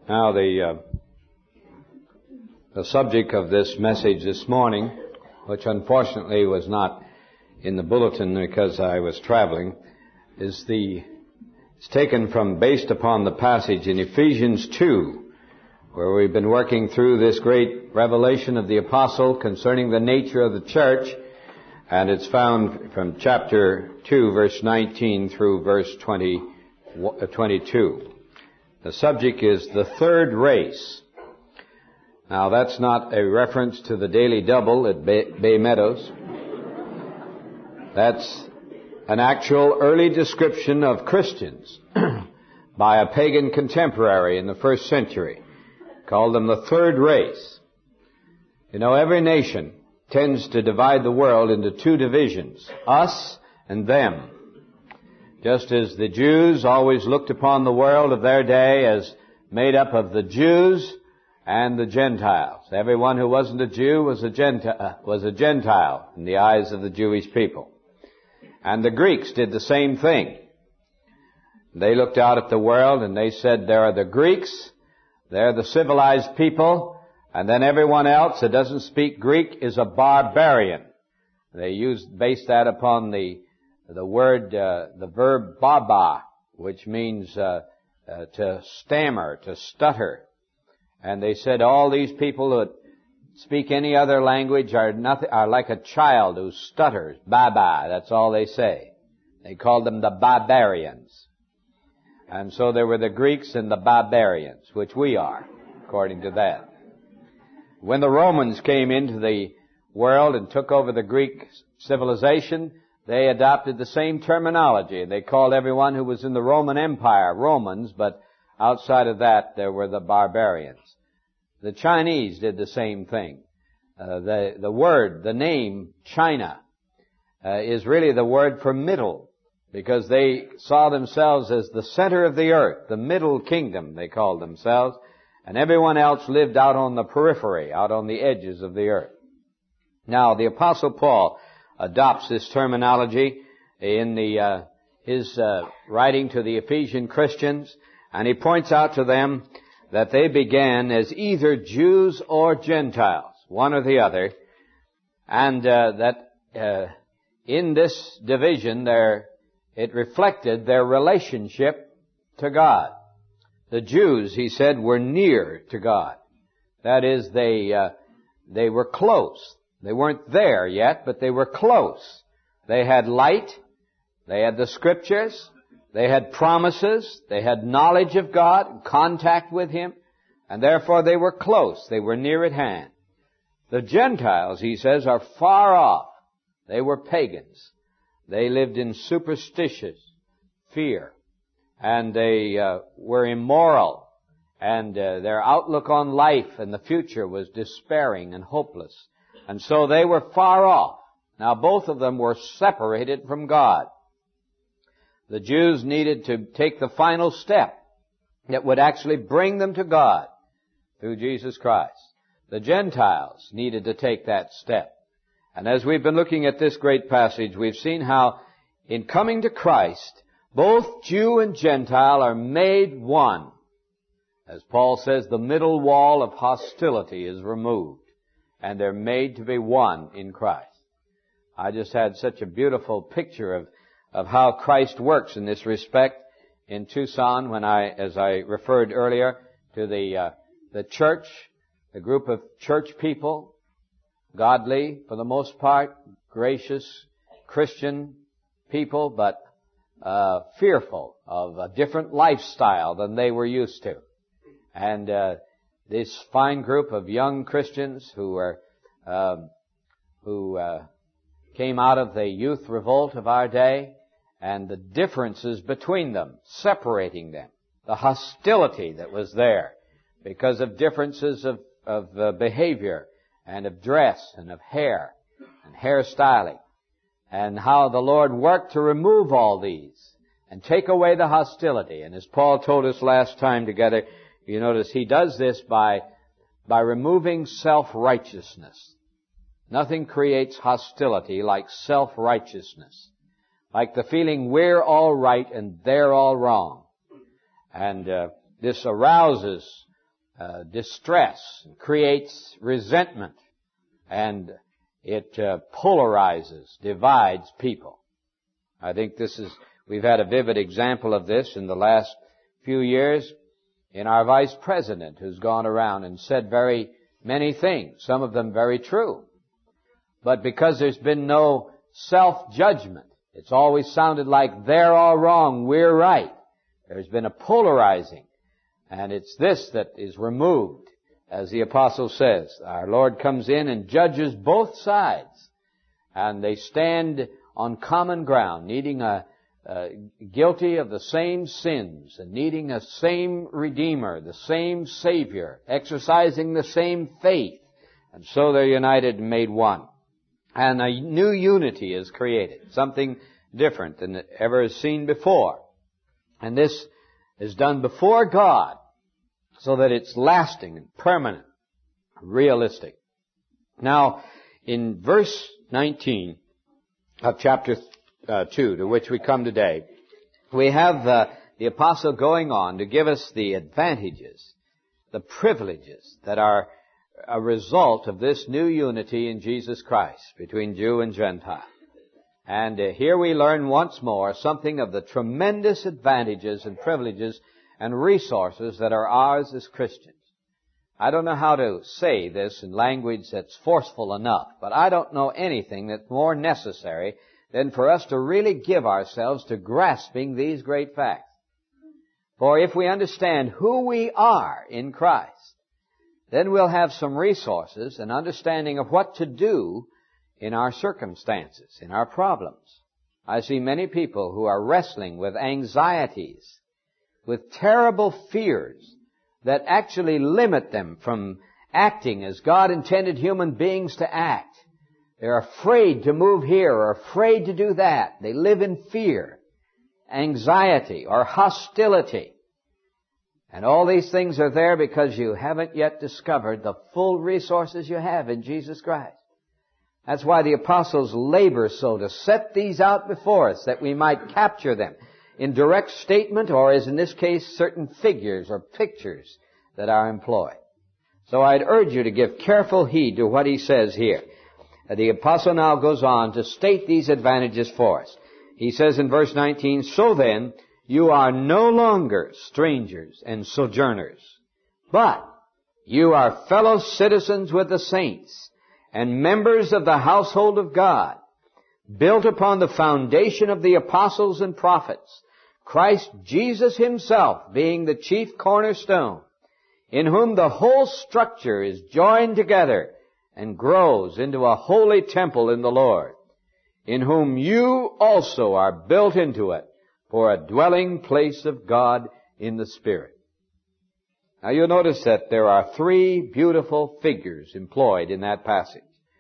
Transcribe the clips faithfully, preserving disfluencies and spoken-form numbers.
Now, the uh, the subject of this message this morning, which unfortunately was not in the bulletin because I was traveling, is the it's taken from based upon the passage in Ephesians two, where we've been working through this great revelation of the apostle concerning the nature of the church, and it's found from chapter two, verse nineteen through verse twenty, twenty-two. The subject is the third race. Now, that's not a reference to the Daily Double at Bay, Bay Meadows. That's an actual early description of Christians by a pagan contemporary in the first century. Called them the third race. You know, every nation tends to divide the world into two divisions, us and them. Just as the Jews always looked upon the world of their day as made up of the Jews and the Gentiles. Everyone who wasn't a Jew was a Gentile, was a Gentile in the eyes of the Jewish people. And the Greeks did the same thing. They looked out at the world and they said, there are the Greeks, they're the civilized people, and then everyone else that doesn't speak Greek is a barbarian. They used, based that upon the the word, uh, the verb baba, which means uh, uh, to stammer, to stutter. And they said all these people that speak any other language are nothing, are like a child who stutters. Baba, that's all they say. They called them the barbarians. And so there were the Greeks and the barbarians, which we are, according to that. When the Romans came into the world and took over the Greek civilization, they adopted the same terminology. They called everyone who was in the Roman Empire Romans, but outside of that, there were the barbarians. The Chinese did the same thing. Uh, the, the word, the name China, uh, is really the word for middle, because they saw themselves as the center of the earth, the middle kingdom, they called themselves, and everyone else lived out on the periphery, out on the edges of the earth. Now, the Apostle Paul adopts this terminology in the uh, his uh, writing to the Ephesian Christians, and he points out to them that they began as either Jews or Gentiles, one or the other, and uh, that uh, in this division there it reflected their relationship to God. The Jews, he said, were near to God. That is, they uh, they were close. They weren't there yet, but they were close. They had light. They had the Scriptures. They had promises. They had knowledge of God, contact with Him, and therefore they were close. They were near at hand. The Gentiles, he says, are far off. They were pagans. They lived in superstitious fear, and they uh, were immoral, and uh, their outlook on life and the future was despairing and hopeless. And so they were far off. Now, both of them were separated from God. The Jews needed to take the final step that would actually bring them to God through Jesus Christ. The Gentiles needed to take that step. And as we've been looking at this great passage, we've seen how in coming to Christ, both Jew and Gentile are made one. As Paul says, the middle wall of hostility is removed, and they're made to be one in Christ. I just had such a beautiful picture of, of how Christ works in this respect in Tucson when I, as I referred earlier to the, uh, the church, the group of church people, godly for the most part, gracious Christian people, but uh, fearful of a different lifestyle than they were used to. And uh, this fine group of young Christians who were, uh, who uh, came out of the youth revolt of our day, and the differences between them, separating them, the hostility that was there because of differences of, of uh, behavior and of dress and of hair and hairstyling, and how the Lord worked to remove all these and take away the hostility. And as Paul told us last time together, you notice he does this by by removing self-righteousness. Nothing creates hostility like self-righteousness, like the feeling we're all right and they're all wrong. And uh, this arouses uh, distress, creates resentment, and it uh, polarizes, divides people. I think this is, we've had a vivid example of this in the last few years in our vice president, who's gone around and said very many things, some of them very true. But because there's been no self-judgment, it's always sounded like they're all wrong, we're right. There's been a polarizing, and it's this that is removed. As the apostle says, our Lord comes in and judges both sides, and they stand on common ground, needing a, uh, guilty of the same sins, and needing a same Redeemer, the same Savior, exercising the same faith, and so they're united and made one. And a new unity is created, something different than ever is seen before. And this is done before God, so that it's lasting and permanent, realistic. Now, in verse nineteen of chapter uh, two, to which we come today, we have uh, the apostle going on to give us the advantages, the privileges that are a result of this new unity in Jesus Christ between Jew and Gentile. And uh, here we learn once more something of the tremendous advantages and privileges and resources that are ours as Christians. I don't know how to say this in language that's forceful enough, but I don't know anything that's more necessary than for us to really give ourselves to grasping these great facts. For if we understand who we are in Christ, then we'll have some resources and understanding of what to do in our circumstances, in our problems. I see many people who are wrestling with anxieties, with terrible fears that actually limit them from acting as God intended human beings to act. They're afraid to move here or afraid to do that. They live in fear, anxiety, or hostility. And all these things are there because you haven't yet discovered the full resources you have in Jesus Christ. That's why the apostles labor so to set these out before us, that we might capture them in direct statement, or as in this case, certain figures or pictures that are employed. So I'd urge you to give careful heed to what he says here. The apostle now goes on to state these advantages for us. He says in verse nineteen, "So then, you are no longer strangers and sojourners, but you are fellow citizens with the saints and members of the household of God, built upon the foundation of the apostles and prophets, Christ Jesus himself being the chief cornerstone, in whom the whole structure is joined together and grows into a holy temple in the Lord, in whom you also are built into it for a dwelling place of God in the Spirit." Now you'll notice that there are three beautiful figures employed in that passage,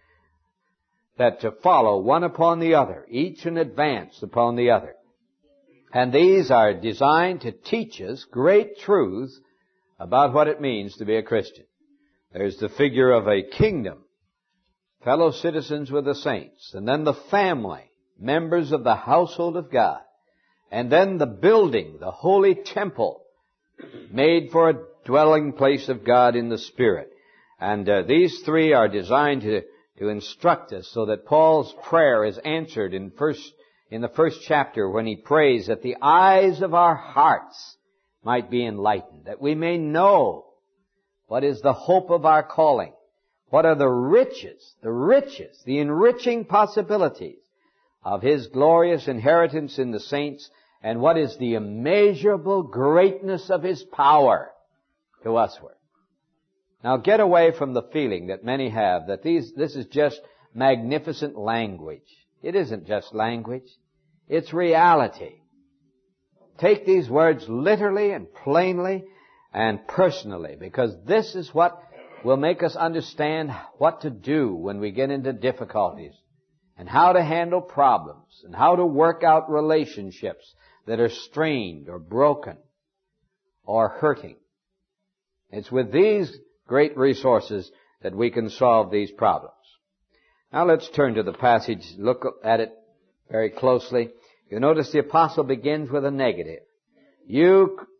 that to follow one upon the other, each in advance upon the other. And these are designed to teach us great truths about what it means to be a Christian. There's the figure of a kingdom, fellow citizens with the saints, and then the family, members of the household of God, and then the building, the holy temple, made for a dwelling place of God in the Spirit. And uh, these three are designed to, to instruct us so that Paul's prayer is answered in first in the first chapter when he prays that the eyes of our hearts might be enlightened, that we may know what is the hope of our calling, what are the riches, the riches, the enriching possibilities of his glorious inheritance in the saints, and what is the immeasurable greatness of his power to usward. Now get away from the feeling that many have that these, this is just magnificent language. It isn't just language. It's reality. Take these words literally and plainly and personally, because this is what will make us understand what to do when we get into difficulties, and how to handle problems, and how to work out relationships that are strained or broken or hurting. It's with these great resources that we can solve these problems. Now let's turn to the passage, look at it very closely. You notice the apostle begins with a negative. You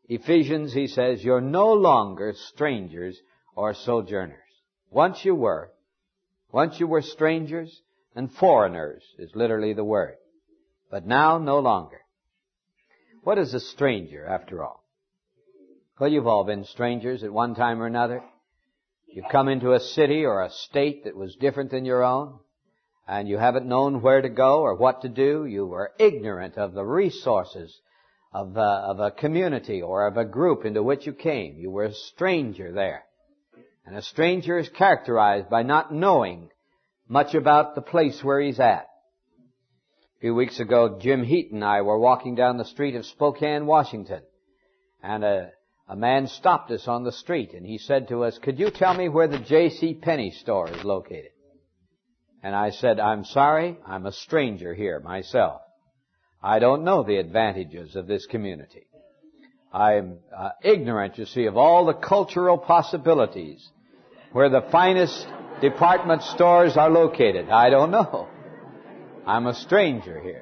Ephesians, he says, you're no longer strangers or sojourners. Once you were. Once you were strangers and foreigners is literally the word. But now no longer. What is a stranger, after all? Well, you've all been strangers at one time or another. You've come into a city or a state that was different than your own, and you haven't known where to go or what to do. You were ignorant of the resources of, uh, of a community or of a group into which you came. You were a stranger there. And a stranger is characterized by not knowing much about the place where he's at. A few weeks ago, Jim Heat and I were walking down the street of Spokane, Washington, and a, a man stopped us on the street, and he said to us, could you tell me where the J C. Penney store is located? And I said, I'm sorry, I'm a stranger here myself. I don't know the advantages of this community. I'm uh, ignorant, you see, of all the cultural possibilities where the finest department stores are located. I don't know. I'm a stranger here.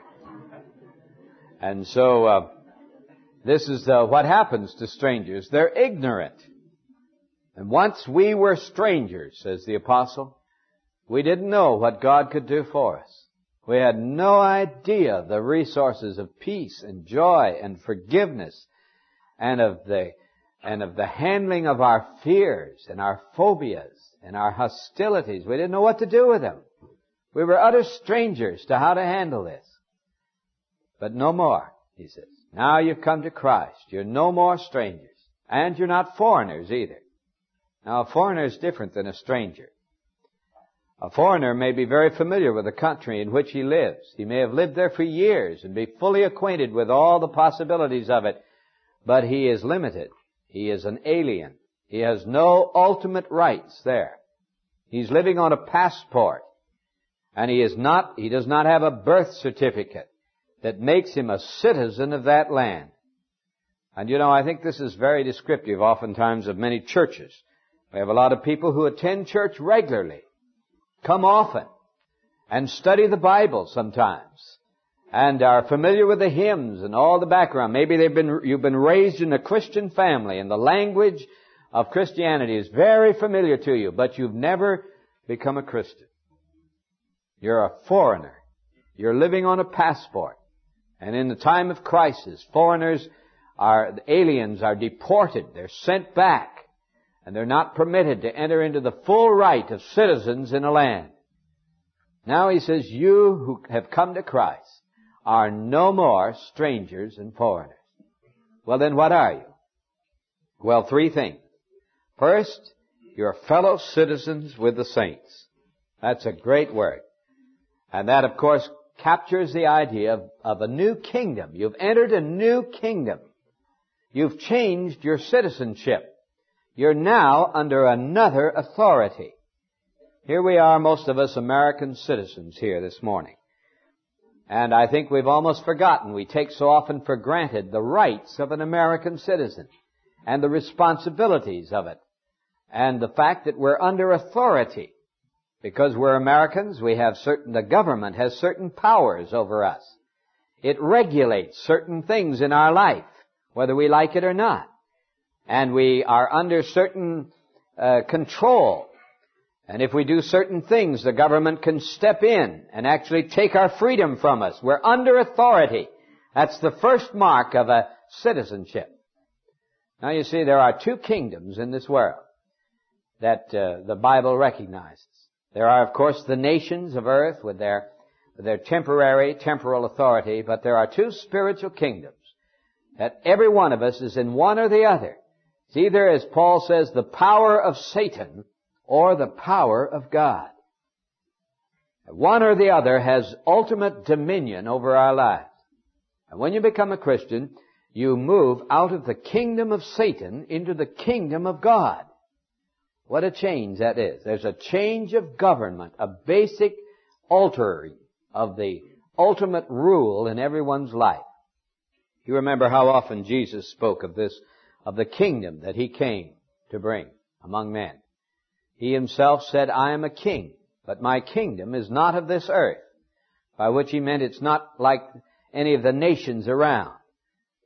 And so, uh, this is uh, what happens to strangers. They're ignorant. And once we were strangers, says the apostle, we didn't know what God could do for us. We had no idea the resources of peace and joy and forgiveness and of the and of the handling of our fears and our phobias and our hostilities. We didn't know what to do with them. We were utter strangers to how to handle this. But no more, he says. Now you've come to Christ. You're no more strangers. And you're not foreigners either. Now a foreigner is different than a stranger. A foreigner may be very familiar with the country in which he lives. He may have lived there for years and be fully acquainted with all the possibilities of it. But he is limited. He is an alien. He has no ultimate rights there. He's living on a passport. And he is not, he does not have a birth certificate that makes him a citizen of that land. And you know, I think this is very descriptive oftentimes of many churches. We have a lot of people who attend church regularly, come often, and study the Bible sometimes, and are familiar with the hymns and all the background. Maybe they've been, you've been raised in a Christian family, and the language of Christianity is very familiar to you, but you've never become a Christian. You're a foreigner. You're living on a passport. And in the time of crisis, foreigners are, aliens are deported. They're sent back. And they're not permitted to enter into the full right of citizens in a land. Now he says, you who have come to Christ are no more strangers and foreigners. Well, then what are you? Well, three things. First, you're fellow citizens with the saints. That's a great word. And that, of course, captures the idea of, of a new kingdom. You've entered a new kingdom. You've changed your citizenship. You're now under another authority. Here we are, most of us American citizens here this morning. And I think we've almost forgotten. We take so often for granted the rights of an American citizen and the responsibilities of it. And the fact that we're under authority. Because we're Americans, we have certain, the government has certain powers over us. It regulates certain things in our life, whether we like it or not. And we are under certain uh, control. And if we do certain things, the government can step in and actually take our freedom from us. We're under authority. That's the first mark of a citizenship. Now you see, there are two kingdoms in this world that uh, the Bible recognizes. There are, of course, the nations of earth with their, with their temporary, temporal authority, but there are two spiritual kingdoms that every one of us is in one or the other. It's either, as Paul says, the power of Satan or the power of God. One or the other has ultimate dominion over our lives. And when you become a Christian, you move out of the kingdom of Satan into the kingdom of God. What a change that is. There's a change of government, a basic altering of the ultimate rule in everyone's life. You remember how often Jesus spoke of this, of the kingdom that he came to bring among men. He himself said, I am a king, but my kingdom is not of this earth. By which he meant it's not like any of the nations around.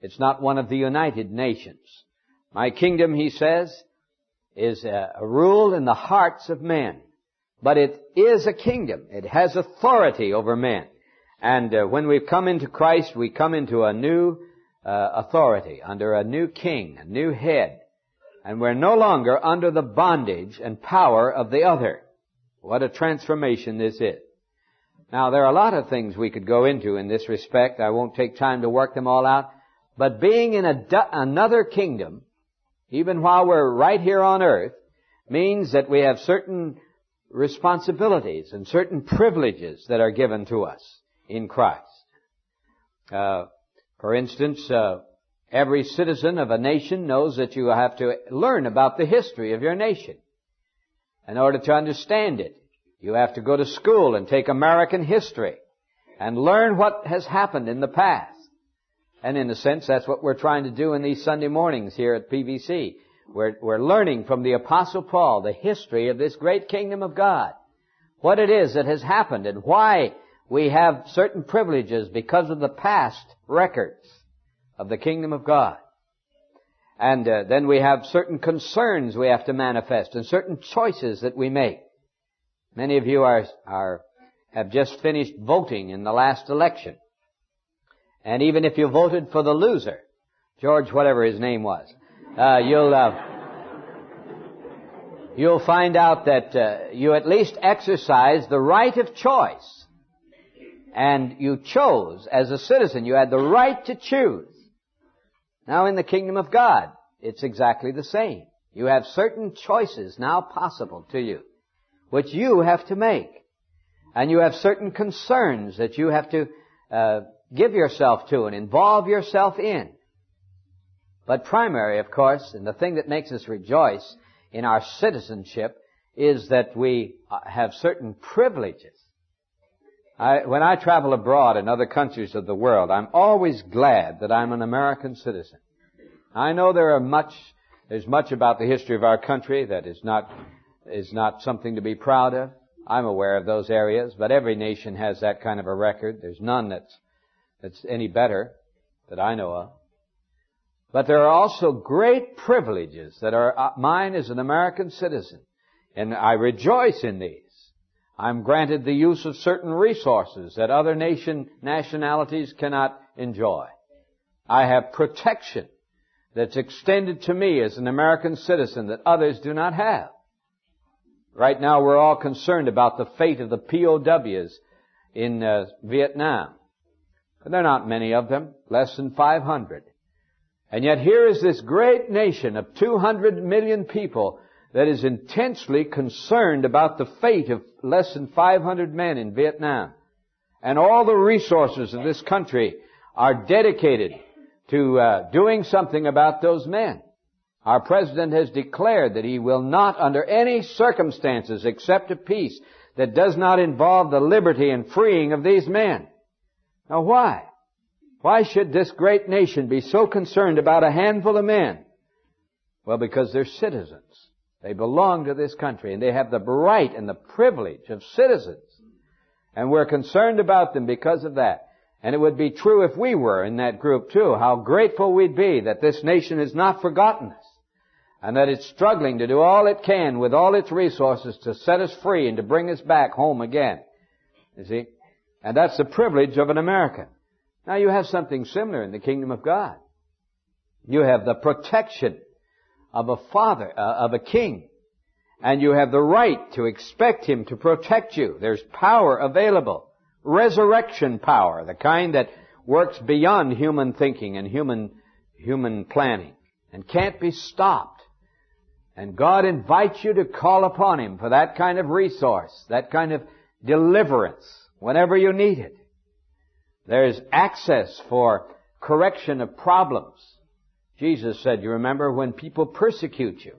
It's not one of the United Nations. My kingdom, he says, is a, a rule in the hearts of men. But it is a kingdom. It has authority over men. And uh, when we've come into Christ, we come into a new uh, authority, under a new king, a new head. And we're no longer under the bondage and power of the other. What a transformation this is. Now, there are a lot of things we could go into in this respect. I won't take time to work them all out. But being in a, another kingdom, even while we're right here on earth, means that we have certain responsibilities and certain privileges that are given to us in Christ. Uh, for instance, uh, every citizen of a nation knows that you have to learn about the history of your nation. In order to understand it, you have to go to school and take American history and learn what has happened in the past. And in a sense, that's what we're trying to do in these Sunday mornings here at P V C. We're, we're learning from the Apostle Paul the history of this great kingdom of God. What it is that has happened and why we have certain privileges because of the past records of the kingdom of God. And uh, then we have certain concerns we have to manifest and certain choices that we make. Many of you are, are have just finished voting in the last election. And even if you voted for the loser, George whatever his name was, uh, you'll uh, you'll find out that uh, you at least exercised the right of choice. And you chose as a citizen. You had the right to choose. Now in the kingdom of God, it's exactly the same. You have certain choices now possible to you, which you have to make. And you have certain concerns that you have to uh, give yourself to and involve yourself in. But primary, of course, and the thing that makes us rejoice in our citizenship is that we have certain privileges. I, when I travel abroad in other countries of the world, I'm always glad that I'm an American citizen. I know there are much, there's much about the history of our country that is not, is not something to be proud of. I'm aware of those areas, but every nation has that kind of a record. There's none that's, that's any better that I know of. But there are also great privileges that are mine as an American citizen, and I rejoice in these. I'm granted the use of certain resources that other nation nationalities cannot enjoy. I have protection that's extended to me as an American citizen that others do not have. Right now we're all concerned about the fate of the P O Ws in uh, Vietnam. But there are not many of them, less than five hundred. And yet here is this great nation of two hundred million people that is intensely concerned about the fate of less than five hundred men in Vietnam. And all the resources of this country are dedicated to uh, doing something about those men. Our president has declared that he will not, under any circumstances, accept a peace that does not involve the liberty and freeing of these men. Now why? Why should this great nation be so concerned about a handful of men? Well, because they're citizens. They belong to this country, and they have the right and the privilege of citizens. And we're concerned about them because of that. And it would be true if we were in that group too, how grateful we'd be that this nation has not forgotten us, and that it's struggling to do all it can with all its resources to set us free and to bring us back home again. You see? And that's the privilege of an American. Now you have something similar in the kingdom of God. You have the protection of a father, uh, of a king. And you have the right to expect him to protect you. There's power available. Resurrection power, the kind that works beyond human thinking and human, human planning and can't be stopped. And God invites you to call upon him for that kind of resource, that kind of deliverance whenever you need it. There's access for correction of problems. Jesus said, you remember, when people persecute you,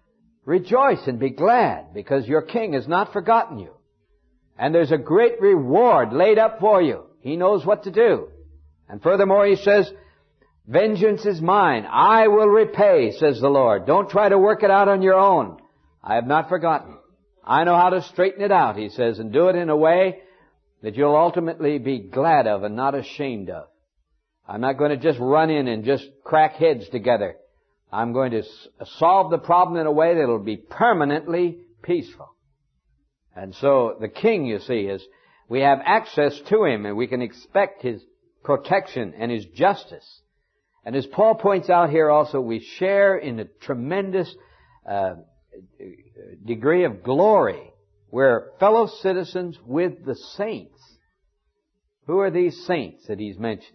rejoice and be glad because your king has not forgotten you. And there's a great reward laid up for you. He knows what to do. And furthermore, he says, vengeance is mine. I will repay, says the Lord. Don't try to work it out on your own. I have not forgotten. I know how to straighten it out, he says, and do it in a way that you'll ultimately be glad of and not ashamed of. I'm not going to just run in and just crack heads together. I'm going to solve the problem in a way that will be permanently peaceful. And so the king, you see, is we have access to him and we can expect his protection and his justice. And as Paul points out here also, we share in a tremendous uh, degree of glory. We're fellow citizens with the saints. Who are these saints that he's mentioning?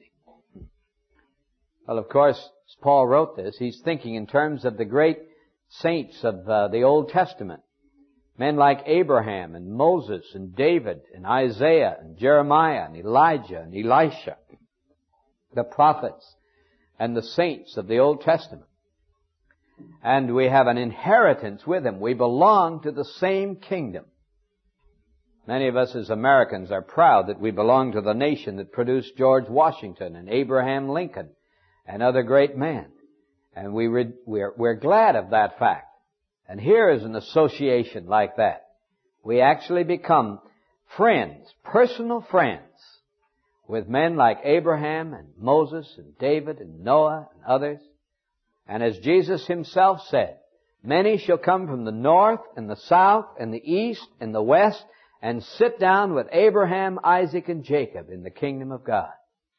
Well, of course, as Paul wrote this, he's thinking in terms of the great saints of uh, the Old Testament. Men like Abraham and Moses and David and Isaiah and Jeremiah and Elijah and Elisha. The prophets and the saints of the Old Testament. And we have an inheritance with them. We belong to the same kingdom. Many of us as Americans are proud that we belong to the nation that produced George Washington and Abraham Lincoln and other great men. And we re- we're, we're glad of that fact. And here is an association like that. We actually become friends, personal friends, with men like Abraham and Moses and David and Noah and others. And as Jesus himself said, many shall come from the north and the south and the east and the west and sit down with Abraham, Isaac, and Jacob in the kingdom of God.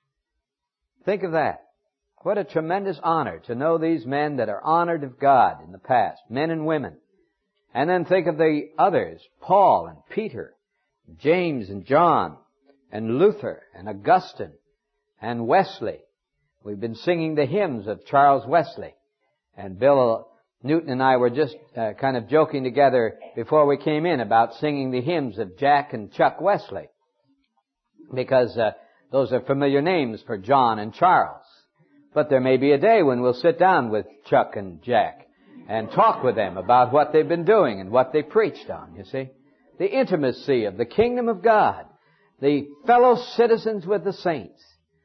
Think of that. What a tremendous honor to know these men that are honored of God in the past, men and women. And then think of the others, Paul and Peter, James and John, and Luther and Augustine and Wesley. We've been singing the hymns of Charles Wesley. And Bill Newton and I were just uh, kind of joking together before we came in about singing the hymns of Jack and Chuck Wesley. Because uh, those are familiar names for John and Charles. But there may be a day when we'll sit down with Chuck and Jack and talk with them about what they've been doing and what they preached on, you see. The intimacy of the kingdom of God. The fellow citizens with the saints.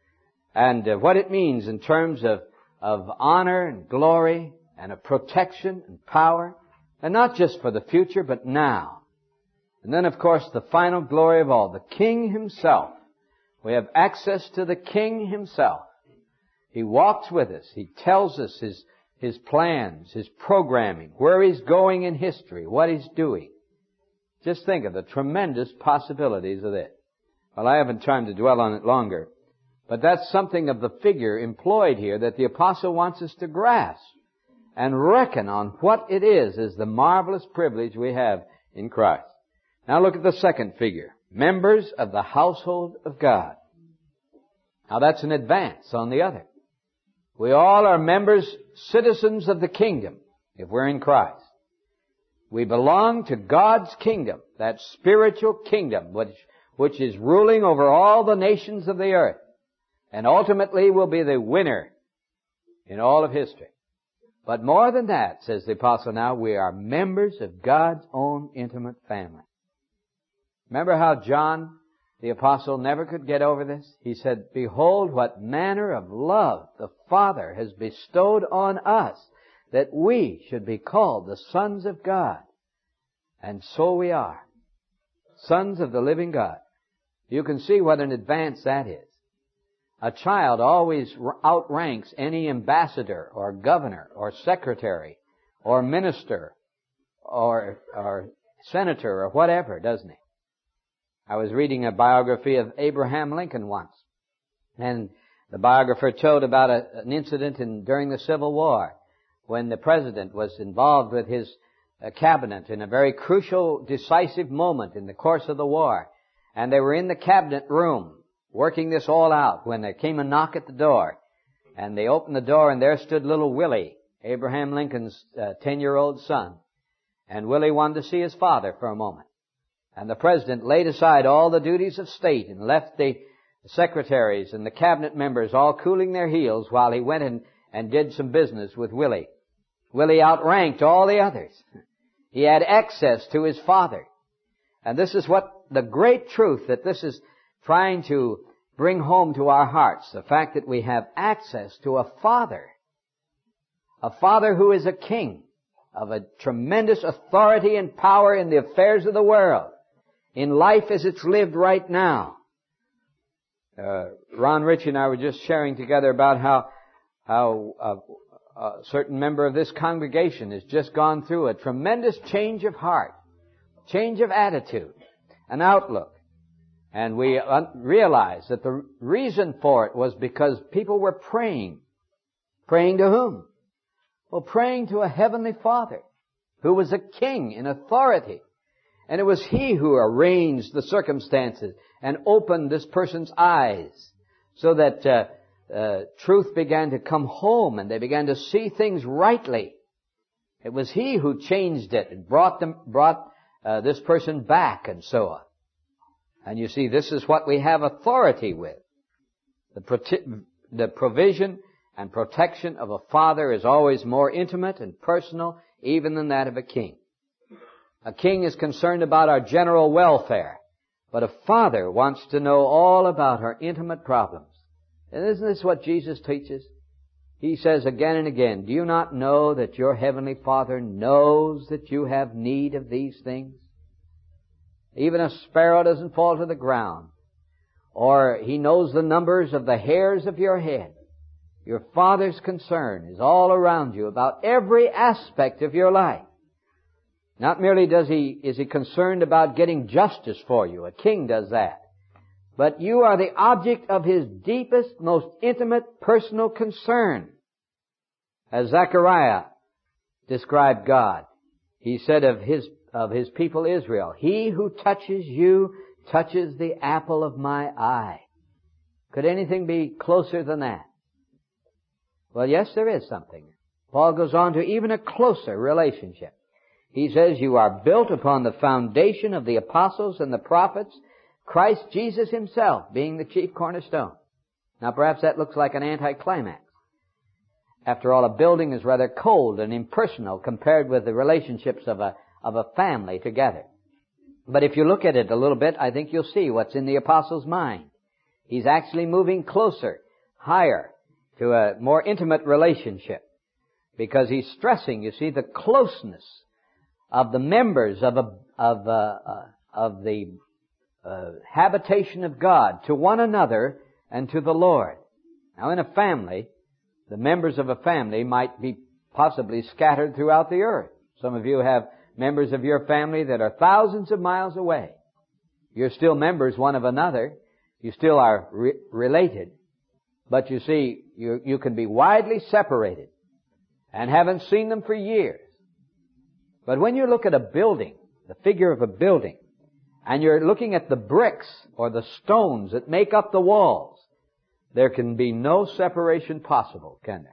And uh, what it means in terms of, of honor and glory and of protection and power. And not just for the future, but now. And then, of course, the final glory of all, the King himself. We have access to the King himself. He walks with us. He tells us his, his plans, his programming, where he's going in history, what he's doing. Just think of the tremendous possibilities of it. Well, I haven't time to dwell on it longer, but that's something of the figure employed here that the apostle wants us to grasp and reckon on what it is as the marvelous privilege we have in Christ. Now look at the second figure. Members of the household of God. Now that's an advance on the other. We all are members, citizens of the kingdom, if we're in Christ. We belong to God's kingdom, that spiritual kingdom, which, which is ruling over all the nations of the earth, and ultimately will be the winner in all of history. But more than that, says the apostle now, we are members of God's own intimate family. Remember how John the apostle never could get over this? He said, behold what manner of love the Father has bestowed on us, that we should be called the sons of God. And so we are. Sons of the living God. You can see what an advance that is. A child always outranks any ambassador or governor or secretary or minister or, or senator or whatever, doesn't he? I was reading a biography of Abraham Lincoln once, and the biographer told about a, an incident in, during the Civil War when the president was involved with his uh, cabinet in a very crucial, decisive moment in the course of the war. And they were in the cabinet room working this all out when there came a knock at the door. And they opened the door, and there stood little Willie, Abraham Lincoln's uh, ten-year-old son. And Willie wanted to see his father for a moment. And the president laid aside all the duties of state and left the secretaries and the cabinet members all cooling their heels while he went and, and did some business with Willie. Willie outranked all the others. He had access to his father. And this is what the great truth that this is trying to bring home to our hearts, the fact that we have access to a father, a father who is a king of a tremendous authority and power in the affairs of the world, in life as it's lived right now. Uh, Ron Rich and I were just sharing together about how how uh, a certain member of this congregation has just gone through a tremendous change of heart, change of attitude, and outlook. And we un- realized that the reason for it was because people were praying. Praying to whom? Well, praying to a heavenly Father who was a king in authority. And it was He who arranged the circumstances and opened this person's eyes so that uh, uh, truth began to come home and they began to see things rightly. It was He who changed it and brought them, brought uh, this person back and so on. And you see, this is what we have authority with. The, pro- the provision and protection of a father is always more intimate and personal even than that of a king. A king is concerned about our general welfare, but a father wants to know all about our intimate problems. And isn't this what Jesus teaches? He says again and again, do you not know that your heavenly Father knows that you have need of these things? Even a sparrow doesn't fall to the ground, or He knows the numbers of the hairs of your head. Your Father's concern is all around you about every aspect of your life. Not merely does He, is He concerned about getting justice for you. A king does that. But you are the object of His deepest, most intimate, personal concern. As Zechariah described God, he said of His, of His people Israel, He who touches you touches the apple of my eye. Could anything be closer than that? Well, yes, there is something. Paul goes on to even a closer relationship. He says, you are built upon the foundation of the apostles and the prophets, Christ Jesus Himself being the chief cornerstone. Now, perhaps that looks like an anticlimax. After all, a building is rather cold and impersonal compared with the relationships of a, of a family together. But if you look at it a little bit, I think you'll see what's in the apostle's mind. He's actually moving closer, higher, to a more intimate relationship. Because he's stressing, you see, the closeness of the members of a, of, uh, uh, of the uh, habitation of God to one another and to the Lord. Now, in a family, the members of a family might be possibly scattered throughout the earth. Some of you have members of your family that are thousands of miles away. You're still members one of another. You still are re- related. But you see, you, you can be widely separated and haven't seen them for years. But when you look at a building, the figure of a building, and you're looking at the bricks or the stones that make up the walls, there can be no separation possible, can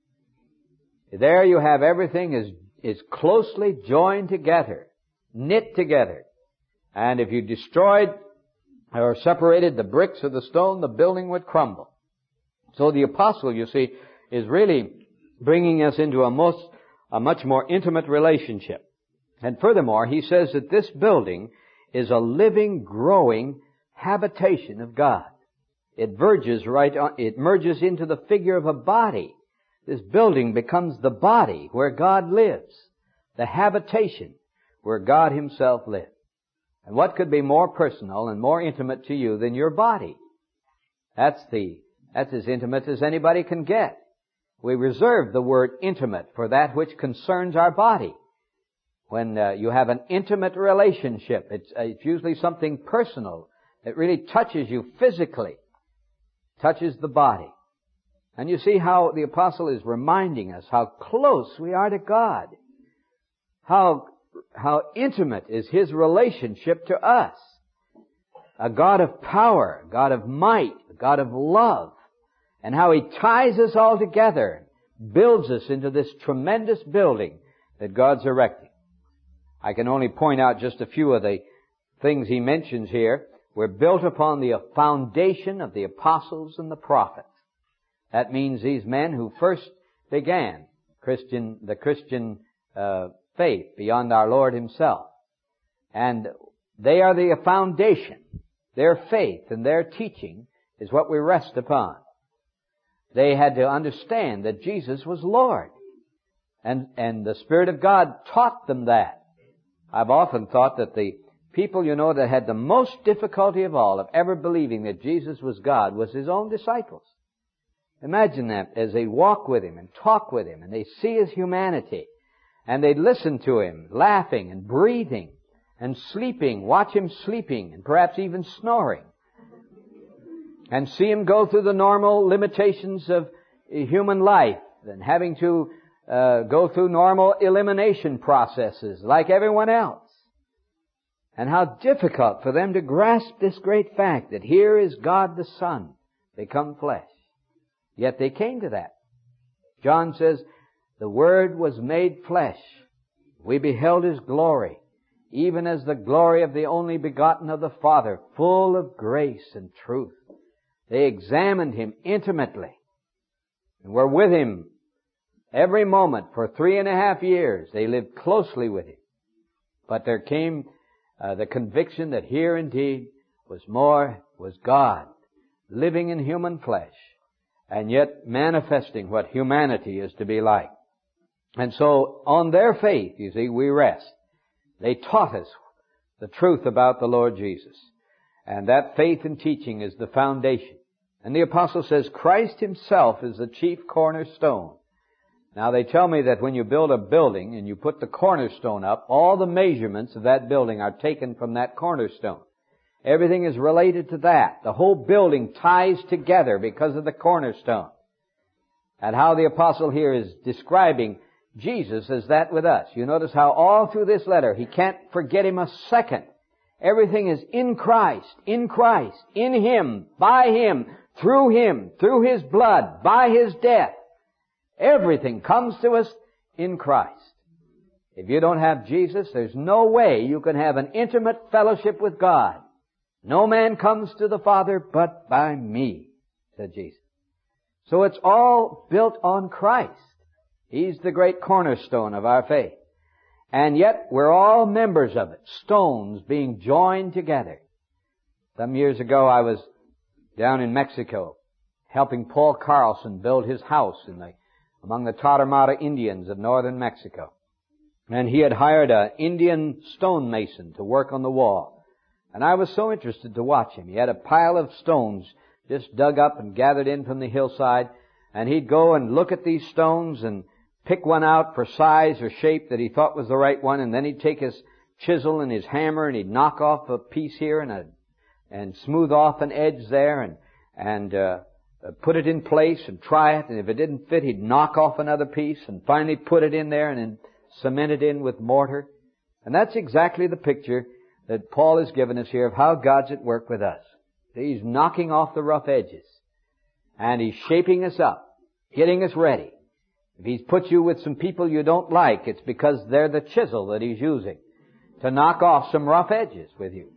there? There you have everything is, is closely joined together, knit together. And if you destroyed or separated the bricks or the stone, the building would crumble. So the apostle, you see, is really bringing us into a most, a much more intimate relationship. And furthermore, he says that this building is a living, growing habitation of God. It verges right on, it merges into the figure of a body. This building becomes the body where God lives, the habitation where God Himself lives. And what could be more personal and more intimate to you than your body? That's the That's as intimate as anybody can get. We reserve the word intimate for that which concerns our body. When uh, you have an intimate relationship, it's, uh, it's usually something personal that really touches you physically, touches the body. And you see how the apostle is reminding us how close we are to God. How, how intimate is His relationship to us. A God of power, a God of might, a God of love. And how He ties us all together, builds us into this tremendous building that God's erecting. I can only point out just a few of the things he mentions here. We're built upon the foundation of the apostles and the prophets. That means these men who first began Christian, the Christian uh, faith beyond our Lord Himself. And they are the foundation. Their faith and their teaching is what we rest upon. They had to understand that Jesus was Lord. And, and the Spirit of God taught them that. I've often thought that the people, you know, that had the most difficulty of all of ever believing that Jesus was God was His own disciples. Imagine that as they walk with Him and talk with Him and they see His humanity and they listen to Him laughing and breathing and sleeping, watch Him sleeping and perhaps even snoring, and see Him go through the normal limitations of human life and having to uh, go through normal elimination processes like everyone else. And how difficult for them to grasp this great fact that here is God the Son become flesh. Yet they came to that. John says, the Word was made flesh. We beheld His glory, even as the glory of the only begotten of the Father, full of grace and truth. They examined Him intimately and were with Him every moment for three and a half years. They lived closely with Him. But there came uh, the conviction that here indeed was more, was God living in human flesh and yet manifesting what humanity is to be like. And so on their faith, you see, we rest. They taught us the truth about the Lord Jesus. And that faith and teaching is the foundation. And the apostle says Christ Himself is the chief cornerstone. Now they tell me that when you build a building and you put the cornerstone up, all the measurements of that building are taken from that cornerstone. Everything is related to that. The whole building ties together because of the cornerstone. And how the apostle here is describing Jesus as that with us. You notice how all through this letter he can't forget Him a second. Everything is in Christ, in Christ, in Him, by Him, through Him, through His blood, by His death. Everything comes to us in Christ. If you don't have Jesus, there's no way you can have an intimate fellowship with God. No man comes to the Father but by me, said Jesus. So it's all built on Christ. He's the great cornerstone of our faith. And yet we're all members of it, stones being joined together. Some years ago I was down in Mexico helping Paul Carlson build his house in the, among the Tarahumara Indians of northern Mexico. And he had hired an Indian stonemason to work on the wall. And I was so interested to watch him. He had a pile of stones just dug up and gathered in from the hillside. And he'd go and look at these stones and pick one out for size or shape that he thought was the right one. And then he'd take his chisel and his hammer and he'd knock off a piece here and a, and smooth off an edge there and, and, uh, put it in place and try it. And if it didn't fit, he'd knock off another piece and finally put it in there and then cement it in with mortar. And that's exactly the picture that Paul has given us here of how God's at work with us. He's knocking off the rough edges. And He's shaping us up, getting us ready. If He's put you with some people you don't like, it's because they're the chisel that He's using to knock off some rough edges with you.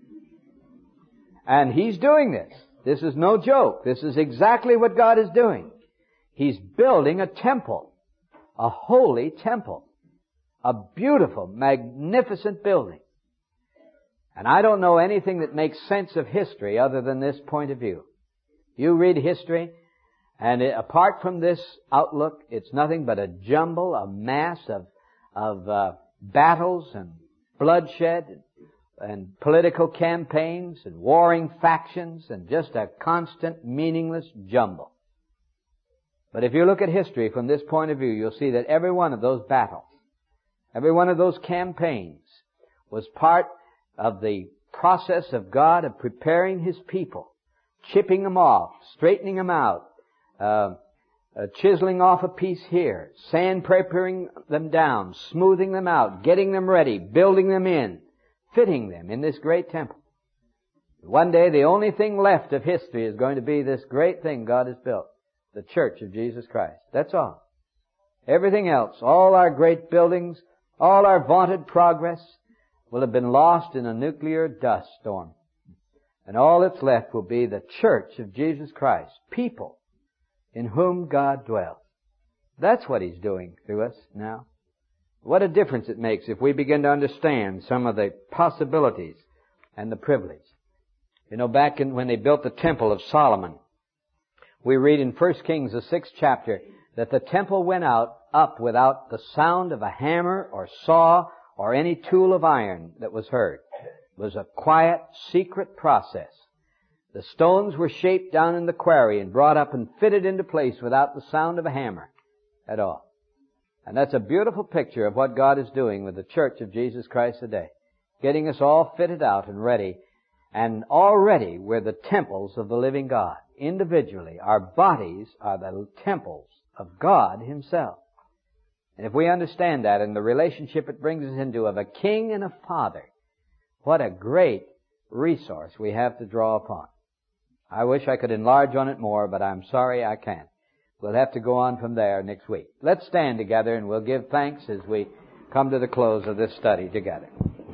And He's doing this. This is no joke. This is exactly what God is doing. He's building a temple, a holy temple, a beautiful, magnificent building. And I don't know anything that makes sense of history other than this point of view. You read history, and it, apart from this outlook, it's nothing but a jumble, a mass of, of uh, battles and bloodshed and, and political campaigns and warring factions and just a constant, meaningless jumble. But if you look at history from this point of view, you'll see that every one of those battles, every one of those campaigns was part of the process of God of preparing His people, chipping them off, straightening them out, uh, uh, chiseling off a piece here, sandpapering them down, smoothing them out, getting them ready, building them in, fitting them in this great temple. One day the only thing left of history is going to be this great thing God has built, the Church of Jesus Christ. That's all. Everything else, all our great buildings, all our vaunted progress, will have been lost in a nuclear dust storm. And all that's left will be the Church of Jesus Christ, people in whom God dwells. That's what He's doing through us now. What a difference it makes if we begin to understand some of the possibilities and the privilege. You know, back in when they built the Temple of Solomon, we read in First Kings, the sixth chapter, that the temple went out up without the sound of a hammer or saw or any tool of iron that was heard. was a quiet, secret process. The stones were shaped down in the quarry and brought up and fitted into place without the sound of a hammer at all. And that's a beautiful picture of what God is doing with the Church of Jesus Christ today. Getting us all fitted out and ready. And already we're the temples of the living God. Individually, our bodies are the temples of God Himself. And if we understand that and the relationship it brings us into of a king and a father, what a great resource we have to draw upon. I wish I could enlarge on it more, but I'm sorry I can't. We'll have to go on from there next week. Let's stand together and we'll give thanks as we come to the close of this study together.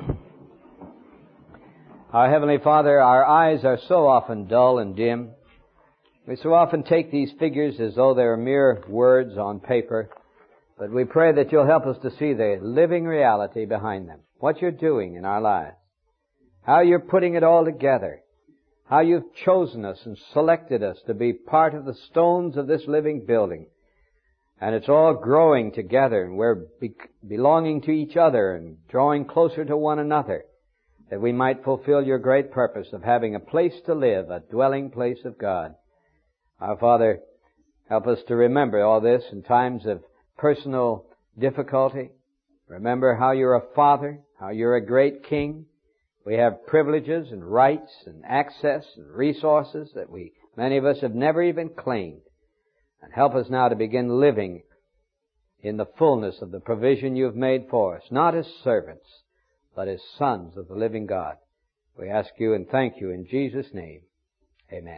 Our Heavenly Father, our eyes are so often dull and dim. We so often take these figures as though they're mere words on paper, but we pray that you'll help us to see the living reality behind them, what you're doing in our lives, how you're putting it all together, how you've chosen us and selected us to be part of the stones of this living building. And it's all growing together, and we're be- belonging to each other and drawing closer to one another, that we might fulfill your great purpose of having a place to live, a dwelling place of God. Our Father, help us to remember all this in times of personal difficulty. Remember how you're a father, how you're a great king. We have privileges and rights and access and resources that we, many of us, have never even claimed. And help us now to begin living in the fullness of the provision you've made for us, not as servants, but as sons of the living God. We ask you and thank you in Jesus' name. Amen.